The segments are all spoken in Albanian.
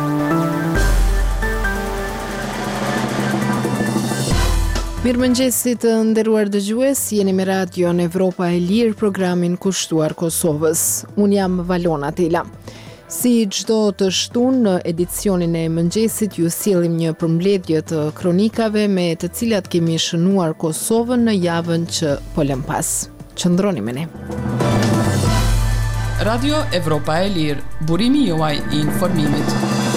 Mirëmëngjesit të nderuar dëgjues, jeni me radion Evropa e Lirë, programin kushtuar Kosovës. Unë jam Valona Tela. Si çdo të shtunë në edicionin e mëngjesit ju sjellim një përmbledhje të kronikave me të cilat kemi shënuar Kosovën në javën që po lëm pas. Qëndroni me ne. Radio Evropa e Lirë, burimi juaj I informimit.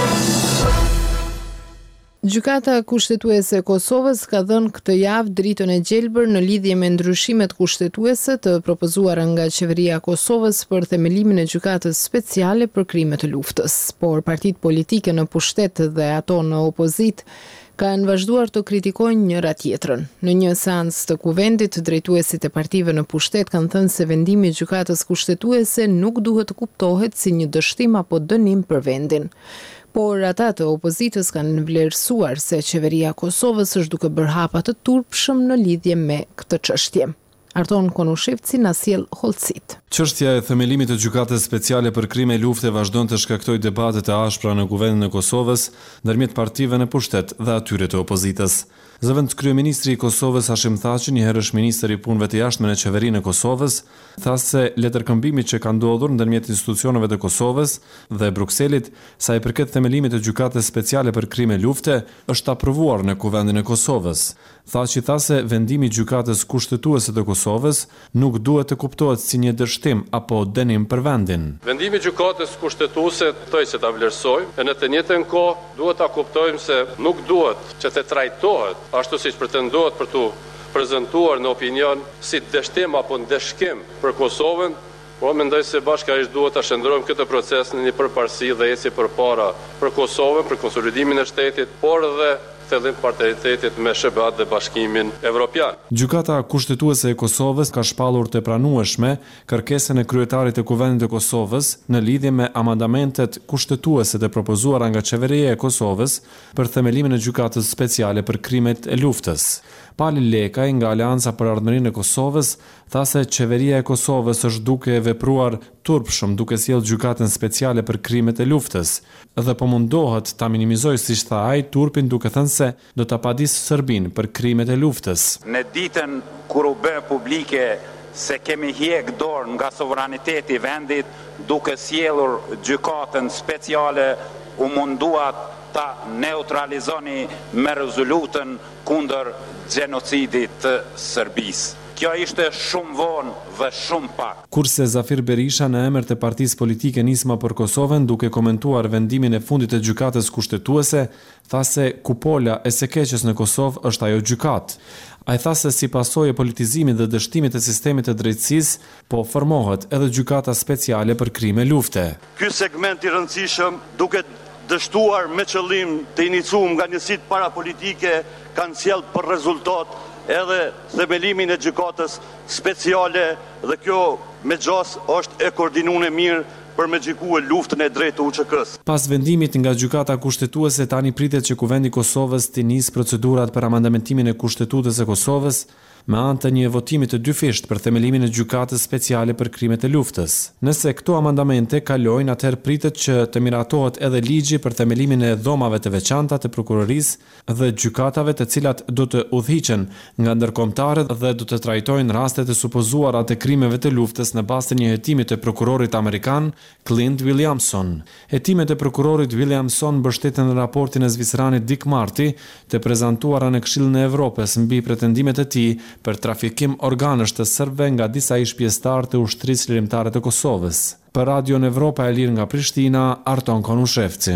Gjykata kushtetuese e Kosovës ka dhënë këtë javë dritën e gjelbër në lidhje me ndryshimet kushtetuese të propozuara nga qeveria e Kosovës për themelimin e gjykatës speciale për krime të luftës. Por partitë politike në pushtet dhe ato në opozitë kanë vazhduar të kritikojnë njëra tjetrën. Në një seancë të kuvendit, drejtuesit e partive në pushtet kanë thënë se vendimi I gjykatës kushtetuese nuk duhet të kuptohet si një dështim apo dënim për vendin. Por ata të opozitës kanë vlerësuar se qeveria e Kosovës është duke bërë hapa të turpshëm në lidhje me këtë çështje. Arton Konushevci na sjell hollësit. Çështja e themelimit të gjykatës speciale për krime lufte vazhdon të shkaktojë debate të ashpra në kuvendin e Kosovës ndërmjet partive në pushtet dhe atyre të opozitës. Zëvendës kryeministri I Kosovës Hashim Thaçi, një herësh ministër I punëve të jashtme në qeverinë e Kosovës, tha se letërkëmbimi që ka ndodhur ndërmjet institucioneve të Kosovës dhe Brukselit sa I përket themelimit të gjykatës speciale për krime lufte është aprovuar në kuvendin e Kosovës. Thaçi tha se vendimi I gjykatës kushtetuese të Kosovës nuk duhet të kuptohet si një dështim apo dënim për vendin. Vendimi I gjykatës kushtetuese thoj se ta vlerësojmë, e në të njëjtën kohë duhet ta kuptojmë se nuk duhet që të trajtohet ashtu siç pretendohet për tu prezantuar në opinion si dështim apo ndeshkim për Kosovën, por mendoj se bashkërisht duhet ta shndrojmë këtë proces në një përparësi dhe ecje përpara për Kosovën, për konsolidimin e shtetit, por edhe thellim partneritetit me SBA dhe Bashkimin Evropian. Gjykata kushtetuese e Kosovës ka shpallur të pranueshme kërkesën e kryetarit të Kuvendit të Kosovës në lidhje me amandamentet kushtetuese të propozuara nga qeveria e Kosovës për themelimin e gjykatës speciale për krimet e luftës. Pali Lekaj nga Aleanca për Ardhmërinë e Kosovës tha se qeveria e Kosovës është duke vepruar turpshëm duke sjellë gjykatën speciale për krimet e luftës dhe po mundohet ta minimizojë siç tha ai turpin duke thënë se do ta padisë Serbinë për krimet e luftës. Në ditën kur u bë publike se kemi hjek dorë nga sovraniteti I vendit duke sjellur gjykatën speciale u munduat ta neutralizoni me rezolutën kundër gjenocidit të Serbisë. Kjo ishte shumë vonë dhe shumë pak. Kurse Zafir Berisha në emër të partisë politike Nisma për Kosovën, duke komentuar vendimin e fundit të gjykatës kushtetuese, tha se kupola e së keqes në Kosovë është ajo gjykatë. Ai tha se si pasojë e politizimit dhe dështimit të sistemit të drejtësisë, po formohet edhe gjykata speciale për krime lufte. Ky segment I rëndësishëm duket dështuar me qëllim të iniciuar nga njësitë parapolitike kanë sjellë për rezultat edhe themelimin e gjykatës speciale dhe kjo me gjas është e koordinuar mirë për me gjykue luftën e drejtë të UÇK-s. Pas vendimit nga gjykata kushtetuese tani pritet që kuvendi I Kosovës të nisë procedurat për amandamentimin e Kushtetutës së Kosovës me anë të një votimi të dyfisht për themelimin e gjykatës speciale për krimet e luftës. Nëse këto amandamente kalojnë, atëherë pritet që të miratohet edhe ligji për themelimin e dhomave të veçanta të prokurorisë dhe gjykatave të cilat do të udhëhiqen nga ndërkombëtarët dhe do të trajtojnë rastet e supozuara të krimeve të luftës në bazë të një hetimi të prokurorit amerikan Clint Williamson. Hetimet e prokurorit Williamson mbështeten në raportin e zviceranit Dick Marty të prezantuara në Këshillin e Evropës mbi pretendimet e tij për trafikim organësh të serbëve nga disa ish pjesëtarë të ushtrisë lirimtare të Kosovës. Për Radion Evropa e Lirë nga Prishtina, Arton Konushevci.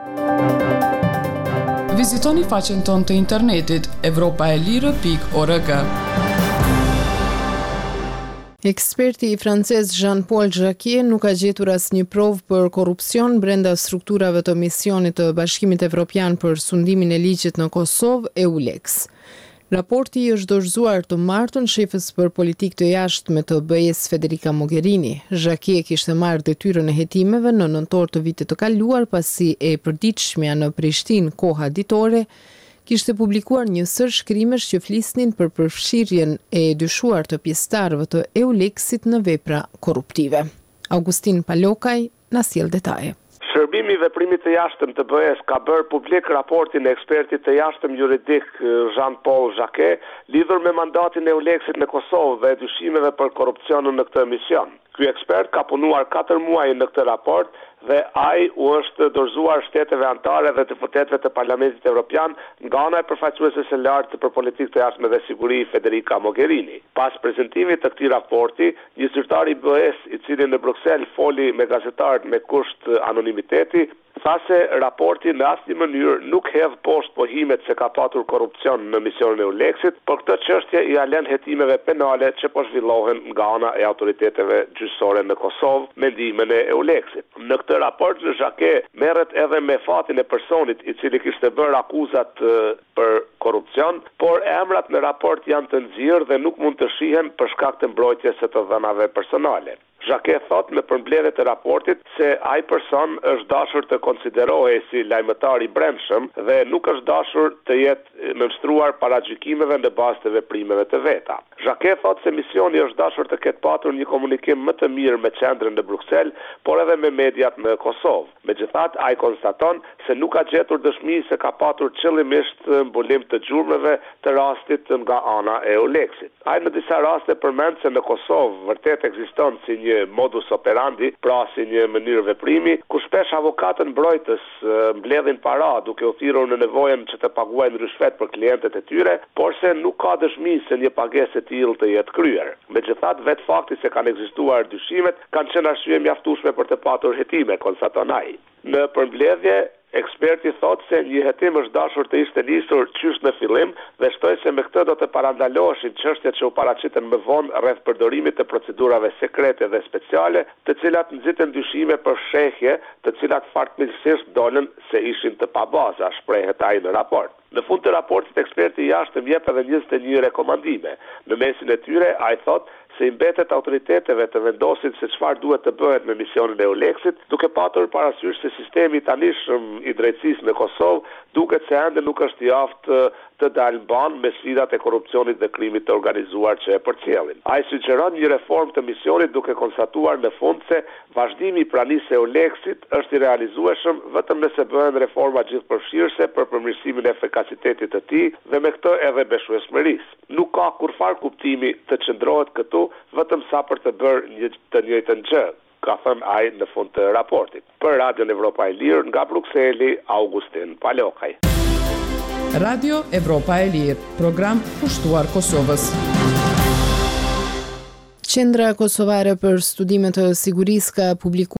Vizitoni faqen tonë të internetit europaelire.org. Eksperti I francez Jean-Paul Jacquet nuk ka gjetur asnjë provë për korrupsion brenda strukturave të misionit të Bashkimit Evropian për sundimin e ligjit në Kosovë, EULEX. Raporti I është dorëzuar të martën shefës për politikë të jashtme të BE-s Federica Mogherini. Jacquet kishte marrë detyrën e hetimeve në nëntor të vitit të kaluar pasi e përditshmja në Prishtinë koha ditore kishte publikuar një sër shkrimesh që flisnin për përfshirjen e dyshuar të pjesëtarëve të EULEX-it në vepra korruptive. Augustin Palokaj na sjell detaje. Shërbimi i veprimit të jashtëm të BE-s ka bërë publik raportin e ekspertit të jashtëm juridik Jean-Paul Jacquet lidhur me mandatin e EULEX-it në Kosovë dhe dyshimeve për korrupsionin në këtë emision. Ky ekspert ka punuar 4 muaj në këtë raport dhe ai u është dorëzuar shteteve anëtare dhe të deputetëve të Parlamentit Evropian nga ana e përfaqësueses së lartë për politikë të jashtme dhe siguri Federica Mogherini. Pas prezantimit të këtij raporti, një zyrtar i BE-s i cili në Bruksel foli me gazetarët me kusht anonimiteti, tha se raporti në asnjë mënyrë nuk hedh poshtë pohimet se ka patur korrupsion në misionin e EULEX-it, por këtë çështje i alen hetimeve penale që po zhvillohen nga ana e autoriteteve gjyqësore në Kosovë me ndihmën e EULEX-it. Në këtë raport Jacquet merret edhe me fatin e personit i cili kishte bërë akuzat për korrupsion, por emrat në raport janë të nxjerrë dhe nuk mund të shihen për shkak të mbrojtjes së të dhënave personale. Jacquet thot në përmbledhjet e raportit se ai person është dashur të konsiderohej si lajmëtar i brendshëm dhe nuk është dashur të jetë nënshtruar para gjykimeve në bazë të veprimeve të veta. Jacquet thot se misioni është dashur të ketë patur një komunikim më të mirë me qendrën në Bruksel, por edhe me mediat në Kosovë. Megjithatë, ai konstaton se nuk ka gjetur dëshmi se ka patur qëllimisht mbulim të gjurmëve të rastit nga ana e EULEX-it. Ai në disa raste përmend se në Kosovë vërtet ekziston si një modus operandi, pra si një mënyrë veprimi, ku shpesh avokatët mbrojtës mbledhin para duke u thirrur në nevojën që të paguajnë rishfet për klientët e tyre, por se nuk ka dëshmi se një pagesë e tillë të jetë kryer. Megjithatë, vetë fakti se kanë ekzistuar dyshimet kanë qenë arsye mjaftueshme për të patur hetime, konstaton ai. Në përmbledhje, eksperti thot se një hetim është dashur të ishte nisur qysh në fillim dhe shtoi se me këtë do të parandaloheshin çështjet që u paraqiten më vonë rreth përdorimit të procedurave sekrete dhe speciale, të cilat nxiten dyshime për shehje, të cilat fatmirësisht dolën se ishin të pabaza, shprehet ai në raport. Në fund të raportit, eksperti i jashtëm jep edhe 21 rekomandime. Në mesin e tyre, ai thot se i mbetet autoriteteve të vendosin se çfarë duhet të bëhet me misionin e EULEX-it, duke patur parasysh se sistemi tanishëm i drejtësisë në Kosovë duket se ende nuk është i aftë të dalë mban me sfidat e korrupsionit dhe krimit të organizuar që e përcjellin. Ai sugjeron një reformë të misionit duke konstatuar në fund se vazhdimi i pranisë e EULEX-it është i realizueshëm vetëm nëse bëhen reforma gjithëpërfshirëse për përmirësimin e efikasitetit të tij dhe me këtë edhe beshueshmërisë. Nuk ka kurfar kuptimi të qëndrohet këtu vetëm sa për të bërë të njëjtën gjë, ka thënë ai në fund të raportit. Për Radion Evropa e Lirë nga Brukseli, Augustin Palokaj. Radio Evropa e Lirë, program kushtuar Kosovës. Qendra Kosovare për Studimet të Sigurisë ka publikuar